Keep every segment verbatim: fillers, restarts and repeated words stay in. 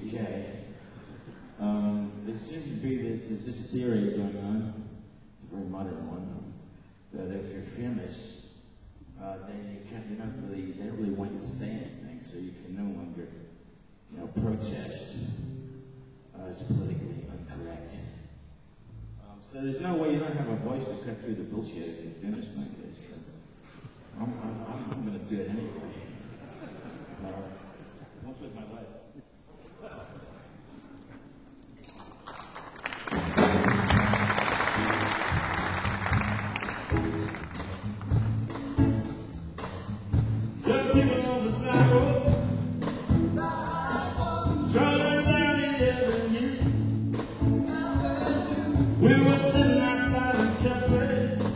U K. Um, there seems to be that there's this theory going on, it's a very modern one, that if you're famous, uh, then you can't, you're not really, they don't really want you to say anything, so you can no longer, you know, protest. Uh, it's politically incorrect. Um, so there's no way, you don't have a voice to cut through the bullshit if you're famous like this. So I'm, I'm, I'm going to do it anyway. Uh, what's with my life? People on the sidewalks, strolling down the avenue. We were sitting outside of cafes.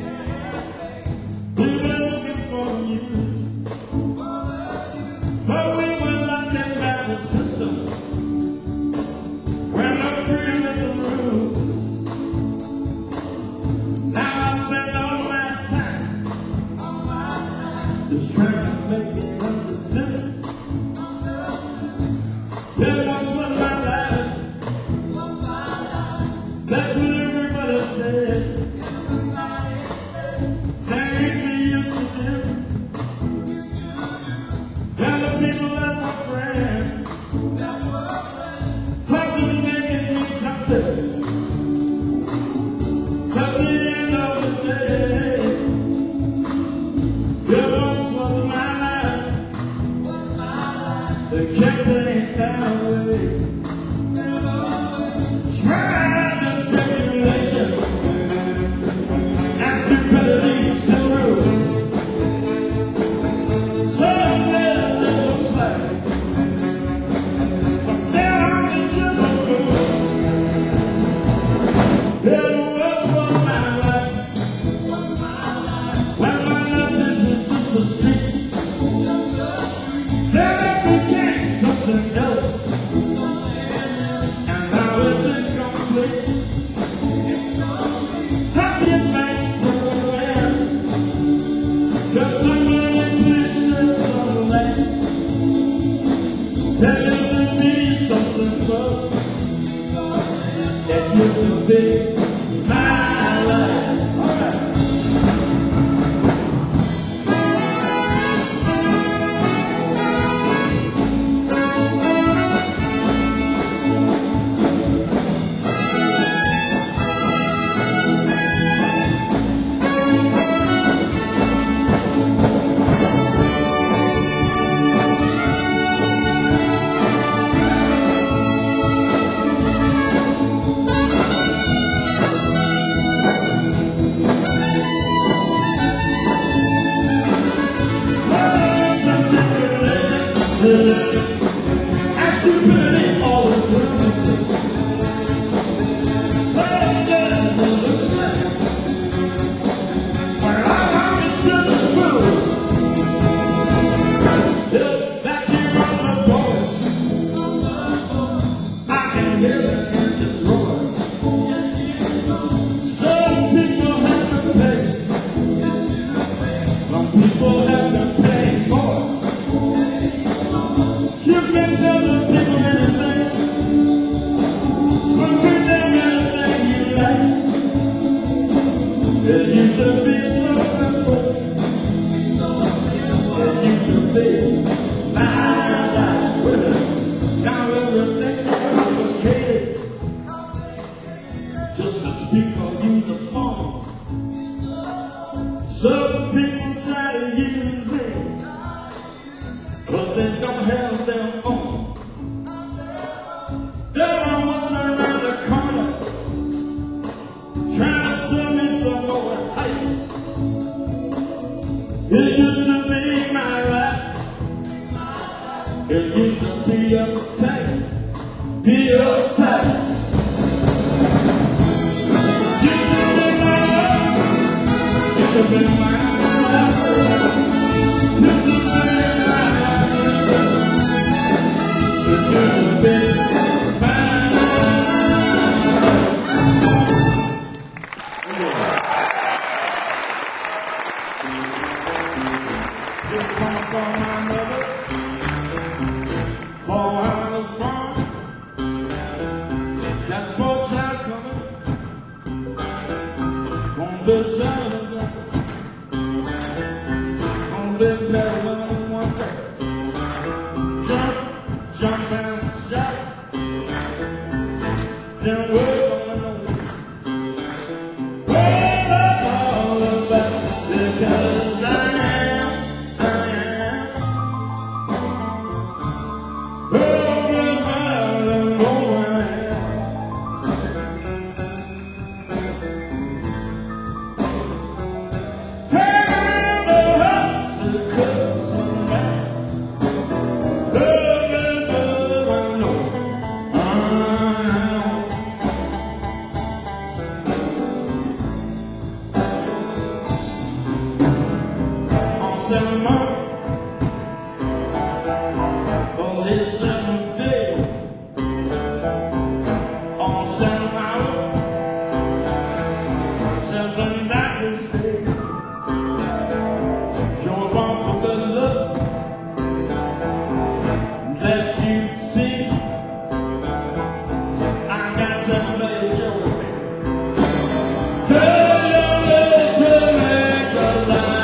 We were looking for news, but we were locked in by the system, where no freedom is the rule. Now I spend all my time just trying to make me understand. That once was my life. That's what everybody said. Things we used to do. And the people that were friends, hope to make it mean something. At the end of the day, there once was my life. They kept it that way. Trials and tribulation and stupidity still rules. Some days it looks like but still on the silver fool. It once was my life. When my message was just the street, then it became something else, and now it's incomplete. I get back to the land, got so many places on the land. There used to be so simple, it used to be my life. All right. And stupidity always wins. Some days it looks like we're all on the silver fools. Look back here on the boys, I can hear the engines roar. Some people have to pay, some people have to pay more. You can tell the people anything, spoon feed them anything you like. It used to be so simple, it used to be my life with it. Now everything's so complicated, just to speak or use a phone. Some people try to use me, cause they don't have their own. There are ones around the corner trying to sell me some more hype. It used to be my life. It used to be uptight, be uptight. Used to be my life. Used to be my life. Used to be my life. It used to be my life. This one's for my mother, for I was born the sound of that. Only fell on one time. Jump, jump and shout. Then we're gonna know what that's all about. Because I am, I am. Everybody know I am. Hey, the house is cussing back. Everybody know I am. On seven month, oh, this seventh day, on seven hour, seven night this day, jump off of the love that you see. I got seven days younger than me. Tell your lips to make a lie.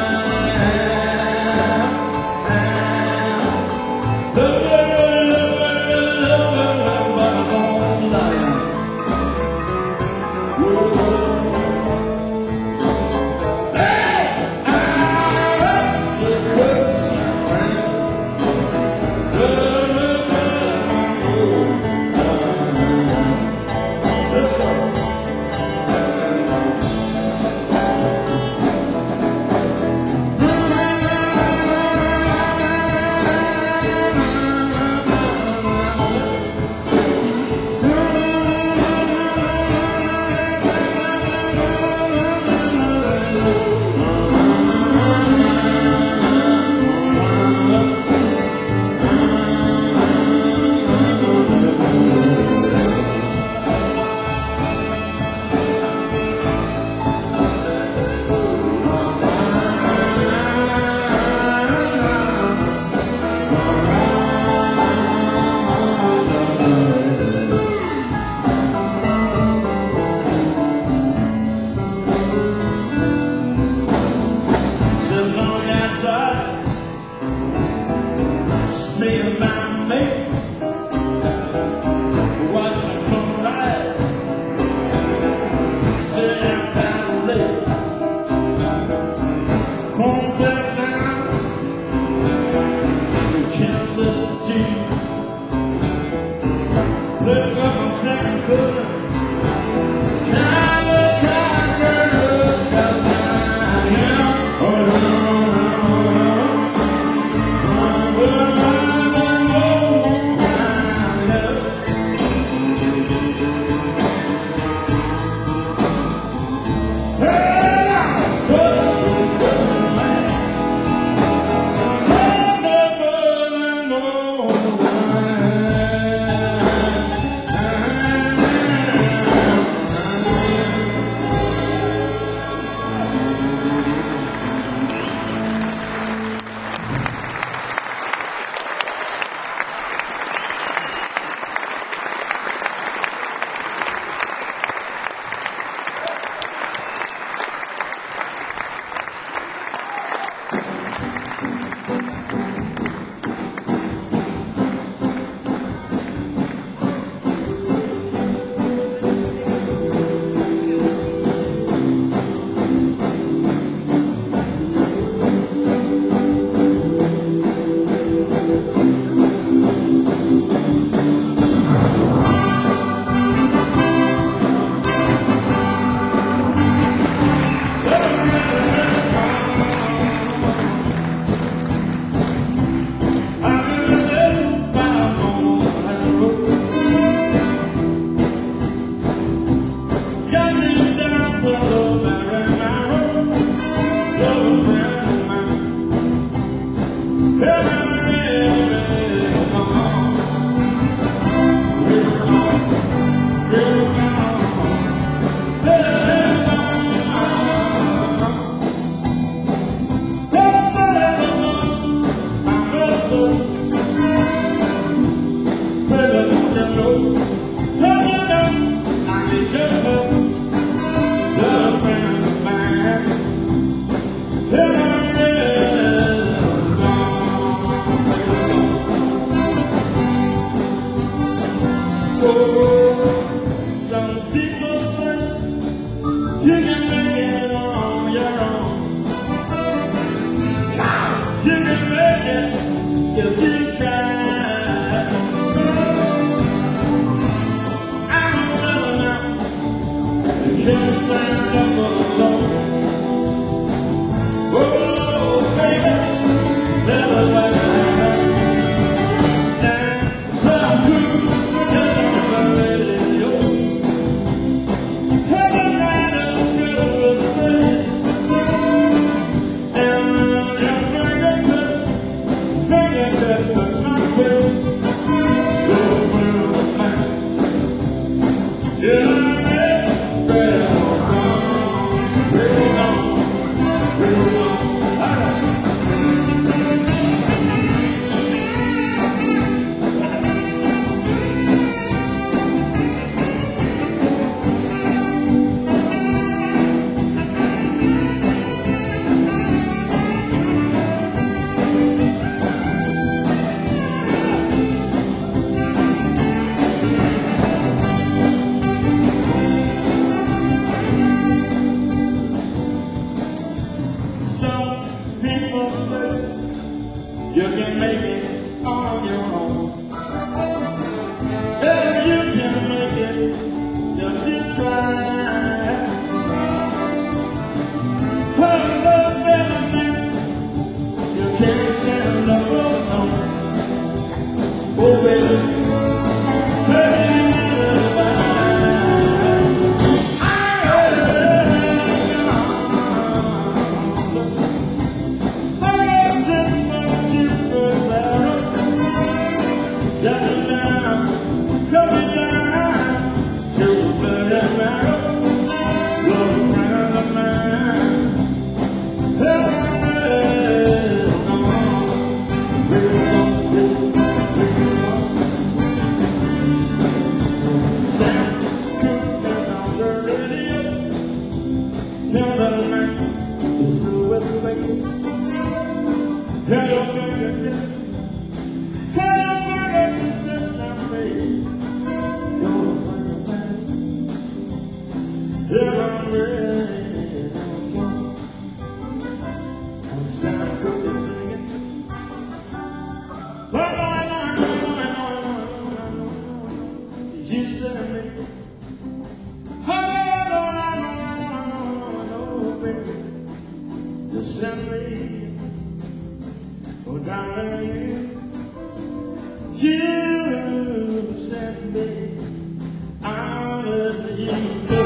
Sitting on the outside, smelling my mate, watching from ride, still outside late. Home back down, candles deep, look up on second quarter. can't stand up alone. Oh, baby, never mind. And some good, never radio. Heaven light of silver space. And your fingertips, fingertips touch my face. Your friend of mine. Yeah. People say you can make it on your own. Yeah, you can make it if you try. Oh, love, baby, man, you can't stand up alone. Oh, baby, baby, coming down to the blood and marrow, you're a friend of mine. Hey, no, we'll go, we'll go. Sam Cooke is on the radio. Another night is through its space. Hello, fingertips. Hello, fingertips, touch my face. Yeah, I'm ready. And Sam Cooke is singing. Oh, no, no, no, no, no, no, no, no. You said me. Oh, no, no, no, no, no, no, baby. You sent me. Oh, darling. You sent me. Honest you do.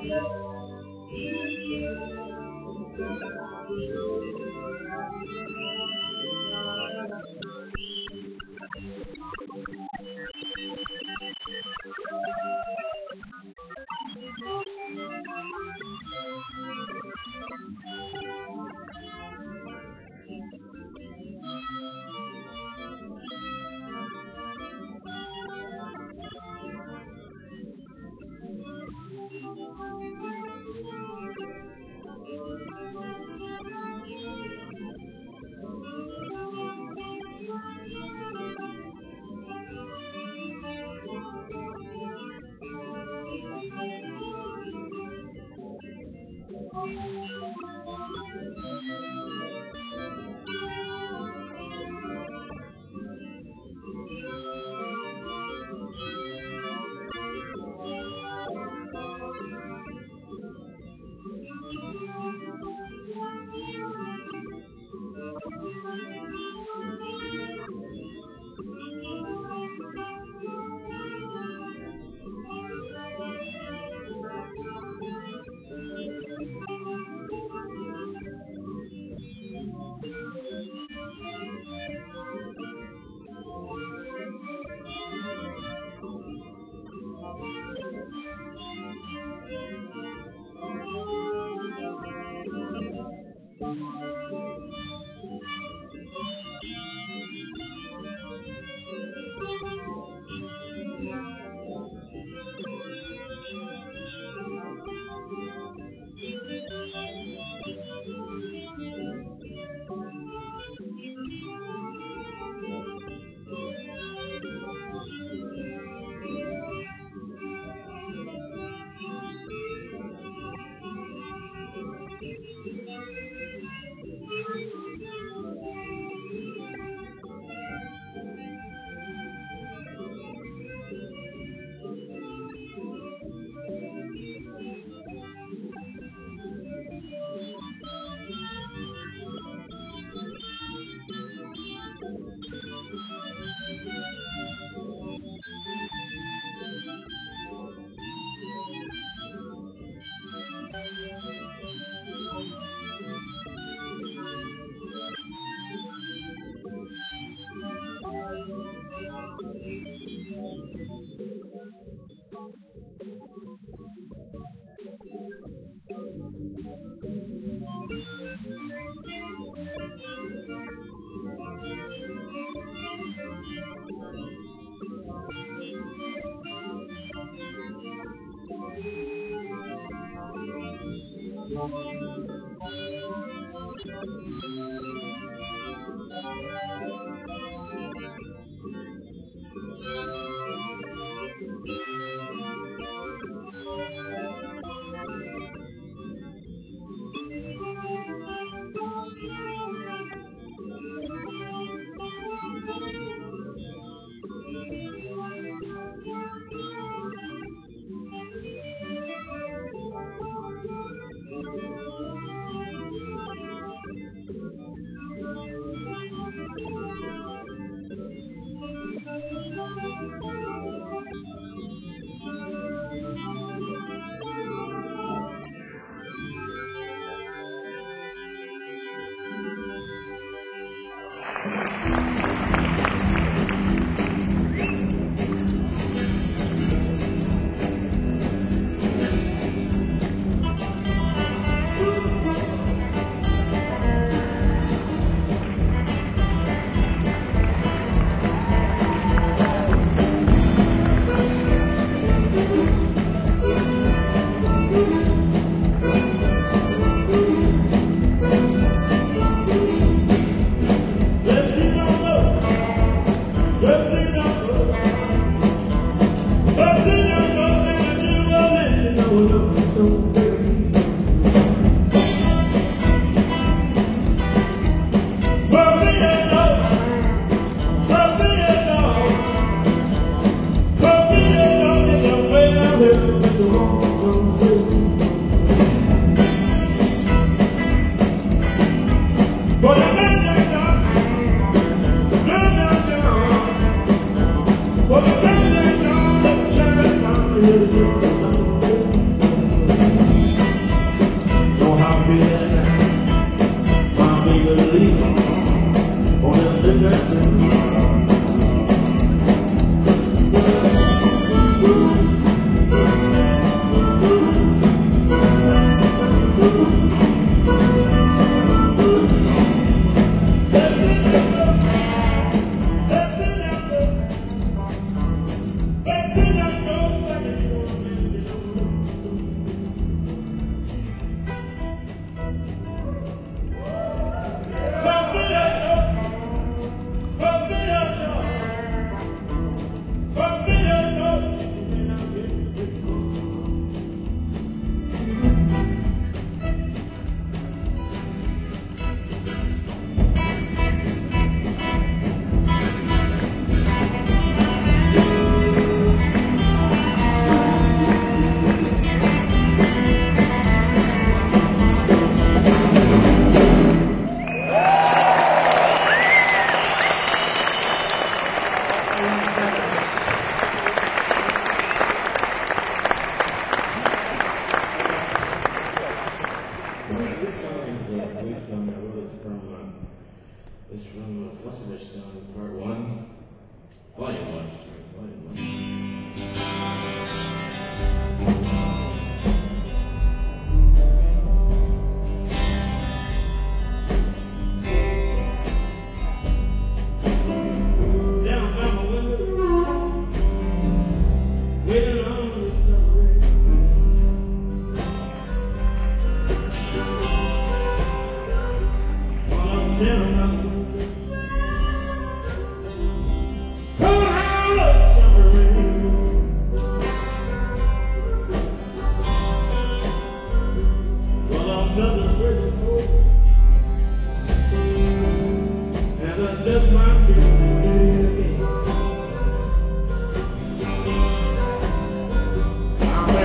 Well,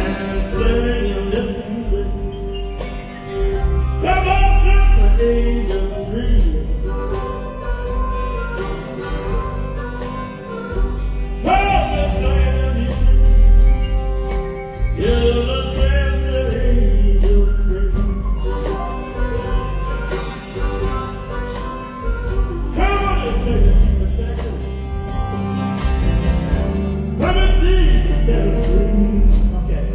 and singing this music. Come on, since the age of three. Oh, the singing music. Ever since the age of three. Come on, and play the Texas. Come and see Tennessee. Okay.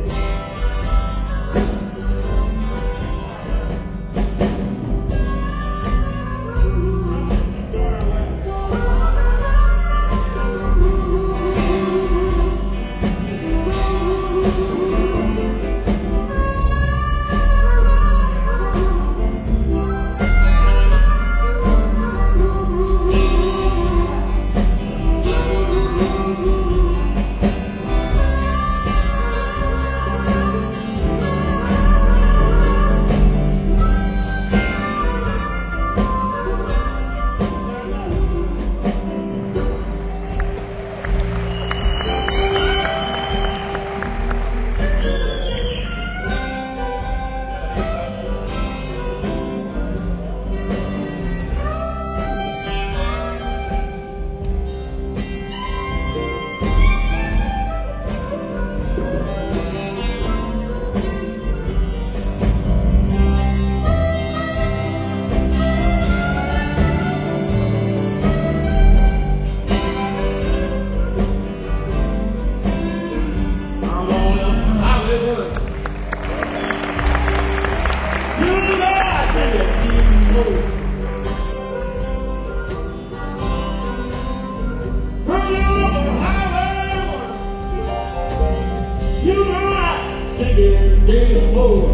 You know I take it day more.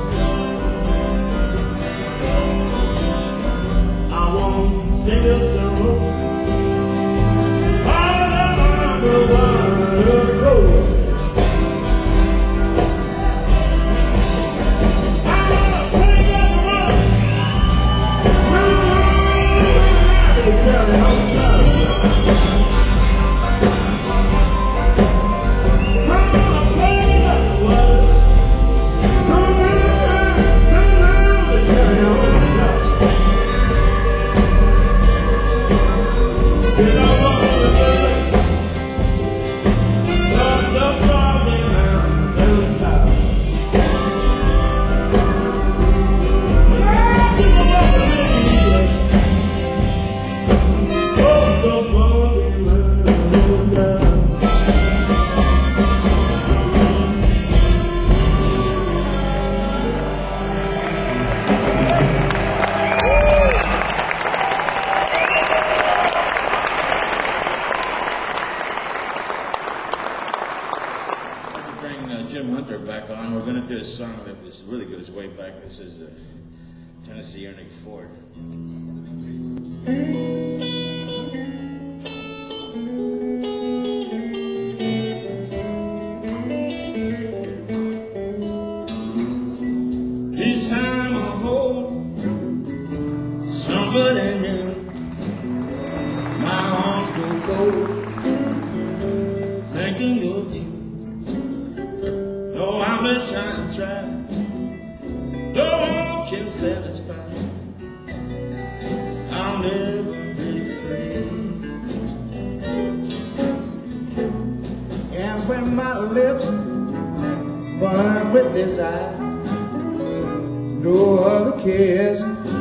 I won't sing a song. I don't know where to go. I'm gonna play this one. I'm gonna tell you how to Jim Hunter back on. We're going to do a song that was really good. It's way back. This is uh, Tennessee Ernie Ford. Each time I hold somebody new, my arms go cold, thinking of you. Oh, I'm just trying to try. No one can satisfy. I'll never be free. And when my lips burn with desire, no other kiss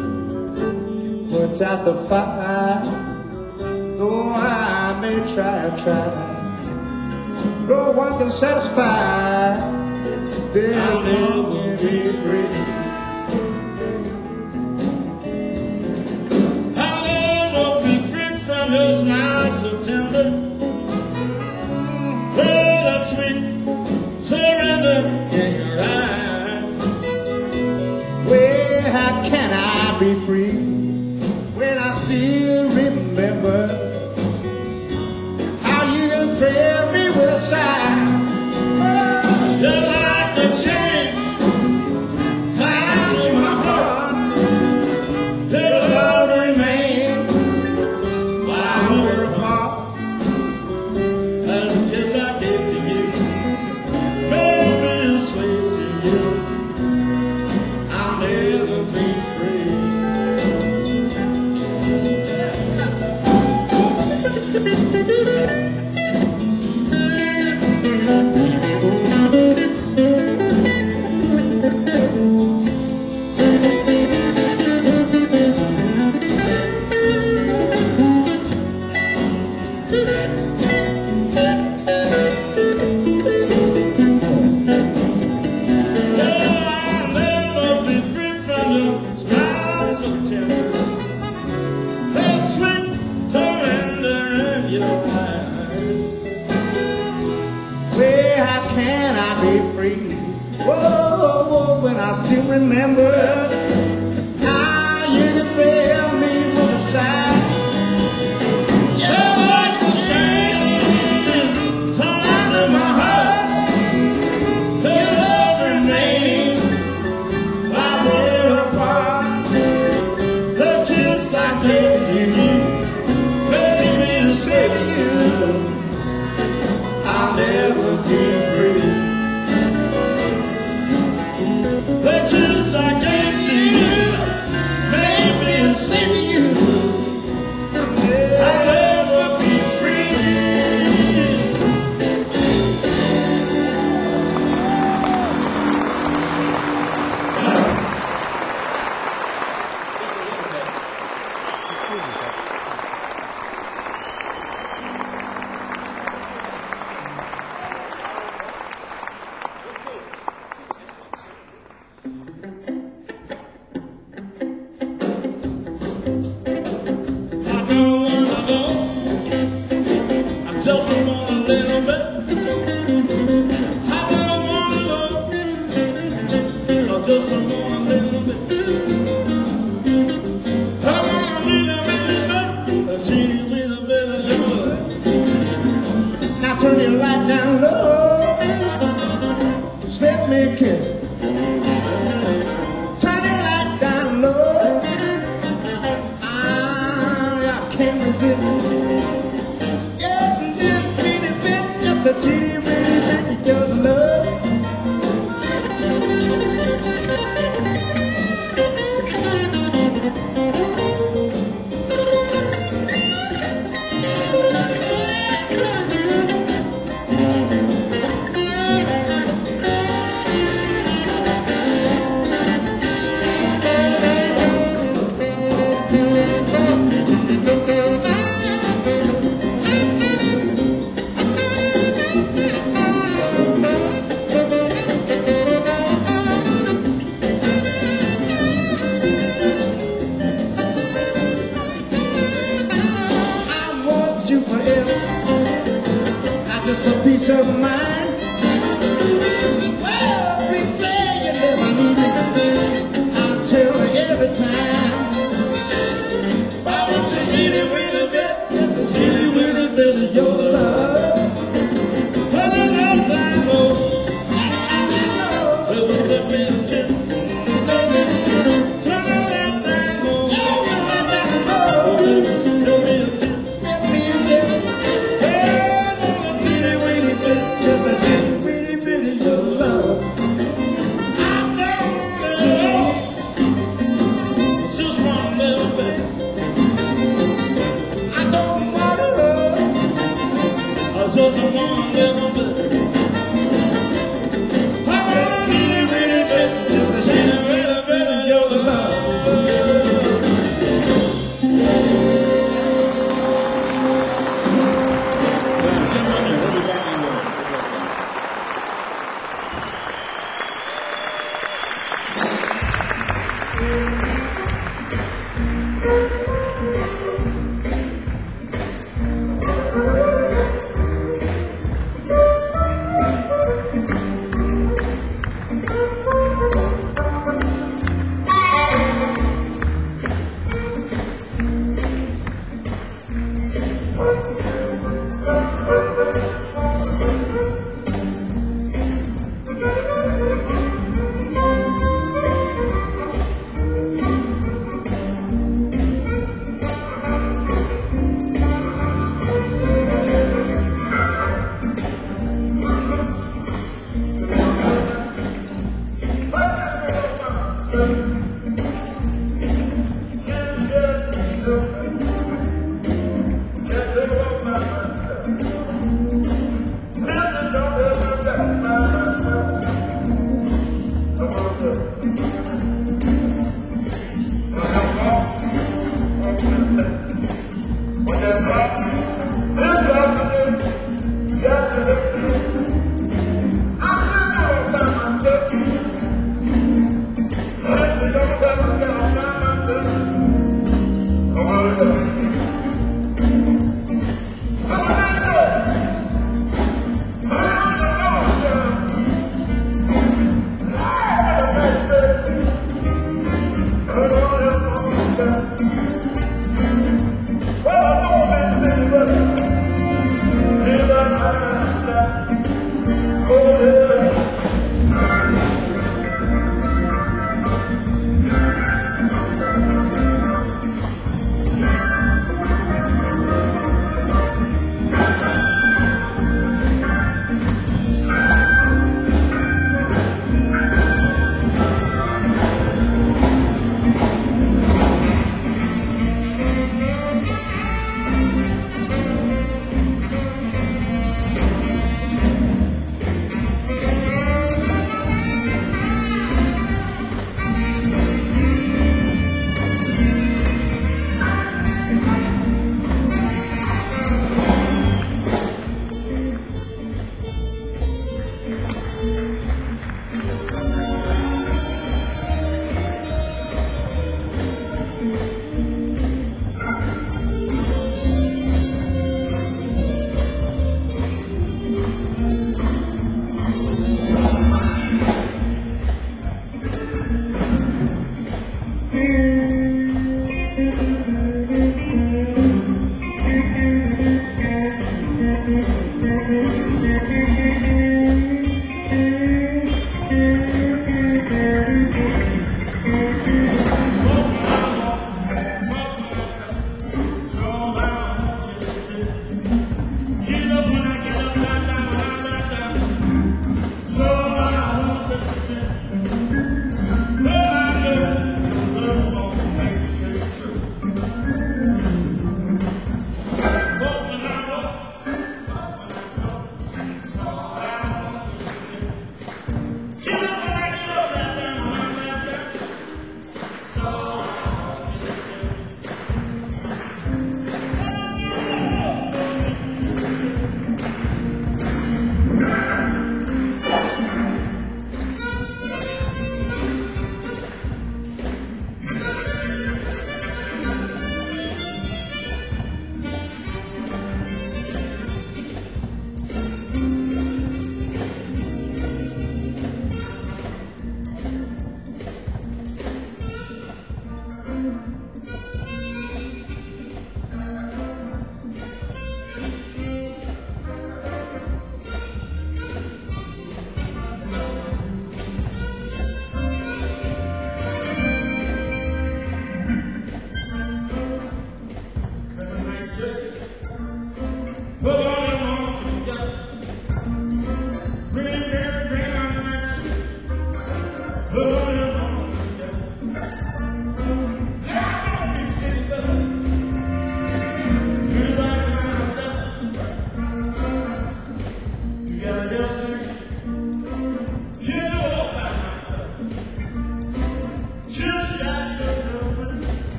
puts out the fire. Though I may try, try, no one can satisfy. There's never be free. I'll never be free from your smile so tender. Oh, that sweet surrender in your eyes. Well, how can I be free when I still remember how you filled me with a sigh? Oh, just like the chain time how can I be free? Whoa, whoa, when I still remember how you could thrill me with a sigh. Just like the chain, tugs in my heart. Your love remains while we're apart. The kiss I gave to you made me say to you, I'll never be free. The kiss I gave to you made me say to you, I'll never be free. I don't wanna know, I just want a little bit. I don't wanna know, I just want a little bit. I want a little, little bit, a teeny little bit of love. Now turn your light down low, slip me a kiss. Turn your light down low, I can't resist. Just a little bitty bit, just a teeny bitty bit of your love.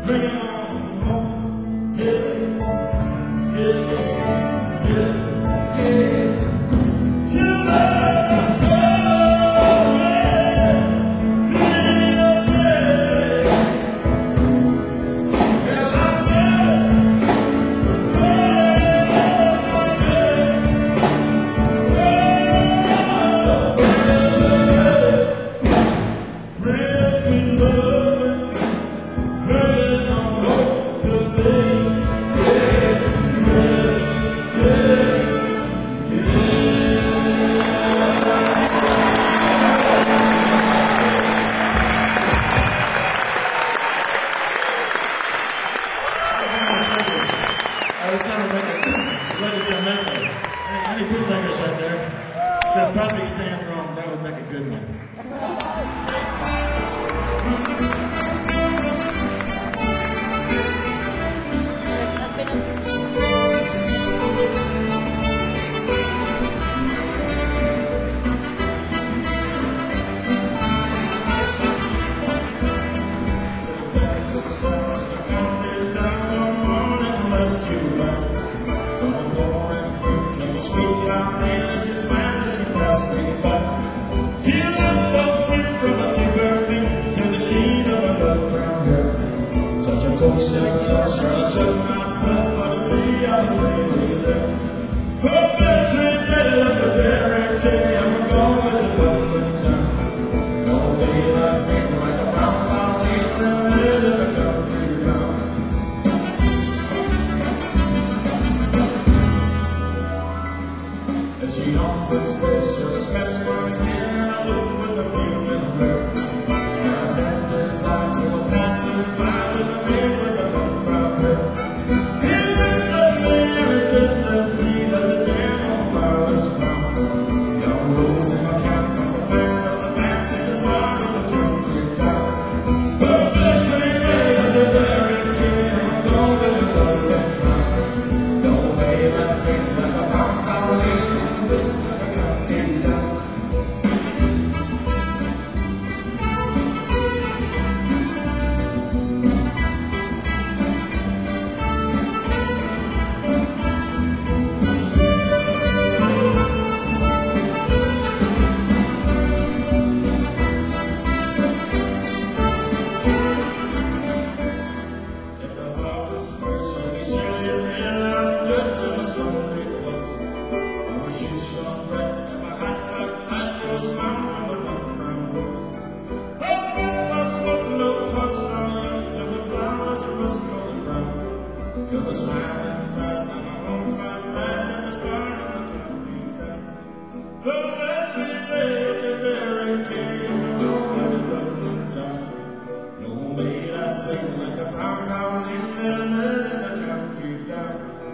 Bring it on home. Yeah, yeah, yeah, yeah. You love me, oh, yeah. Please, yeah. And I friends we love, hurting on hope today. I was kind of ready to make it. Any bootleggers out there? Said probably stand wrong. That would make a good one. She always was so special in here, I look with a feeling of her. And I senses out to a passing by with a ring with a book about her. He looked at me and he says, see, there's a jam on Violet's crown. Young rose in my cap from the backs of the backs in the spot of the concrete down. Her best friend gave her the very key, and I'm going to the lovely town. No way that seemed like a pound Caroline. Feel the smiling crowd on my own firesides and the start of the computer. But every day at the very game, I'm going to Dublin town. No maid I sing like the power call in there and the computer.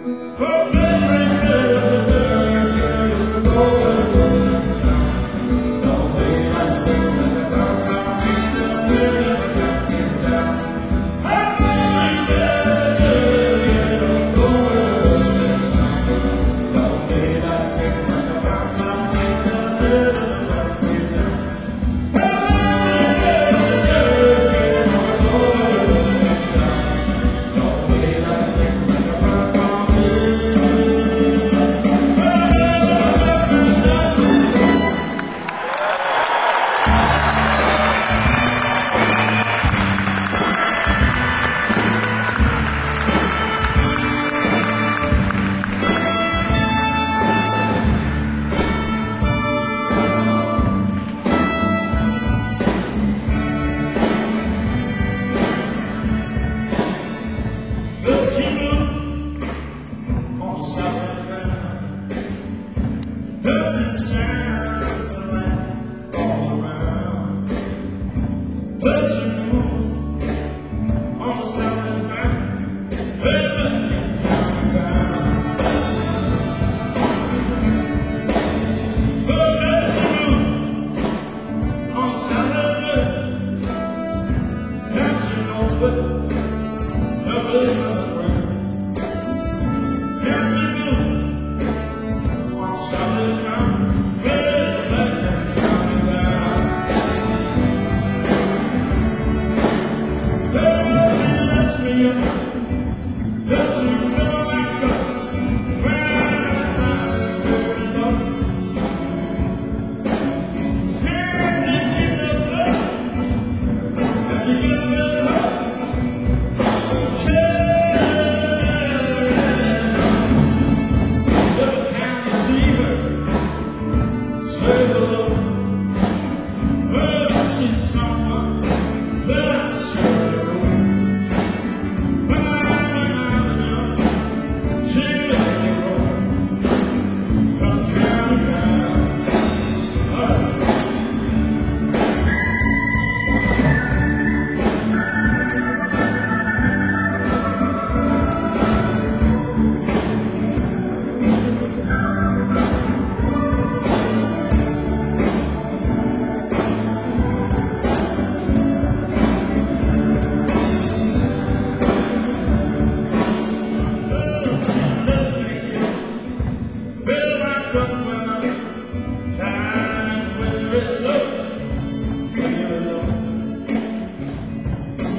But every day at the very game, I'm going to Dublin town. No maid I sing like the power call in there and the computer. Let's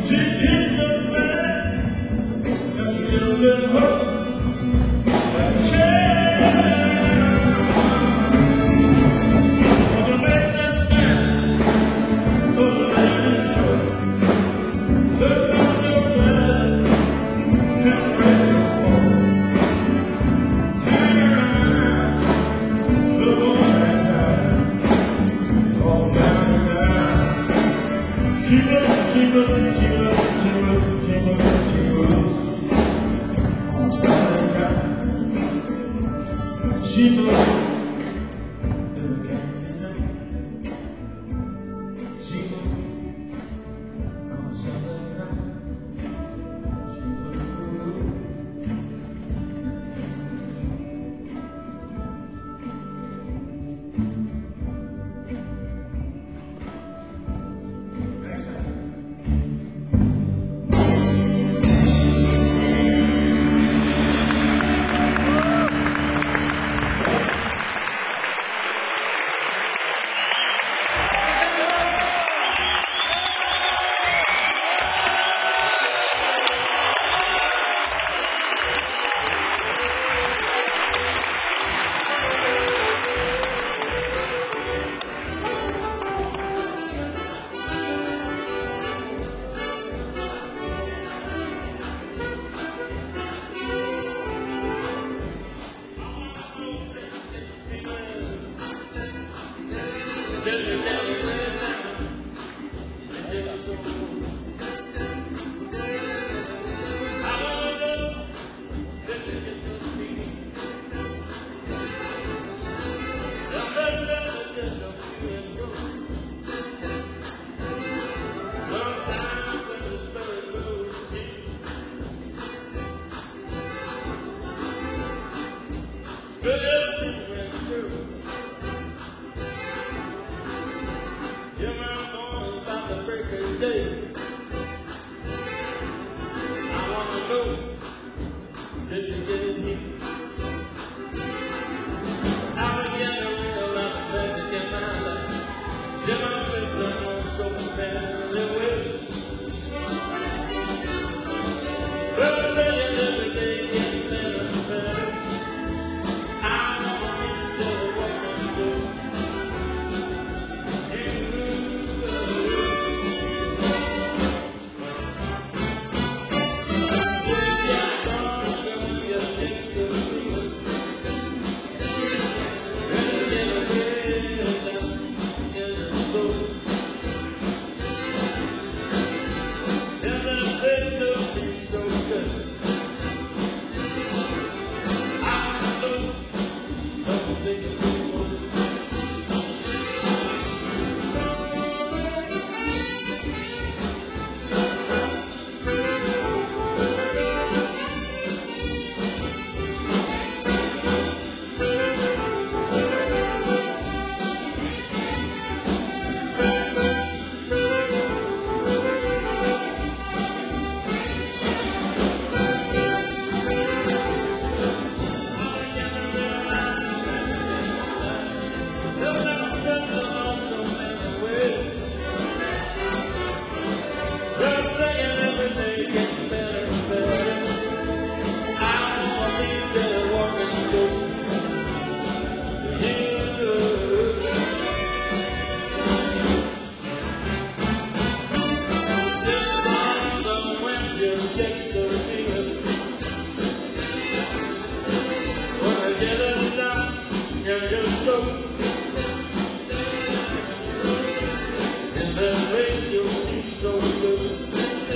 She knows that I can't be done. She knows I'm a Sunday night. She knows. Next time. Day. I wanna know till you get me. I began to realize that in my life, till I'm missing on so many ways. But I'm saying every day gets better and better. I wanna know what I'm doing. And the way you feel so good.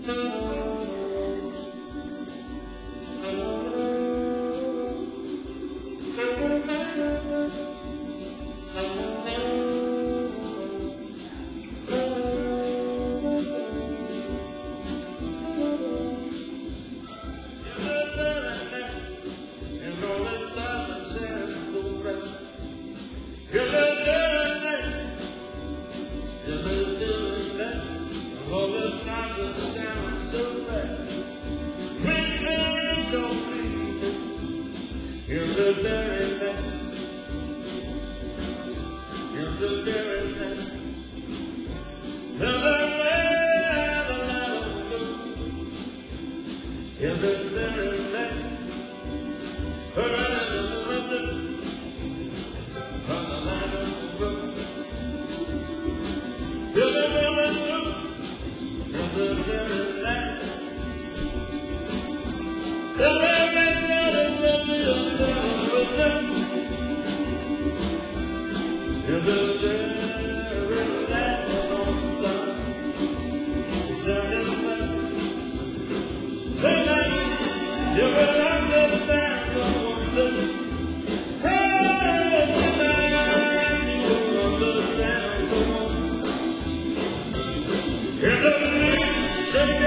Here's the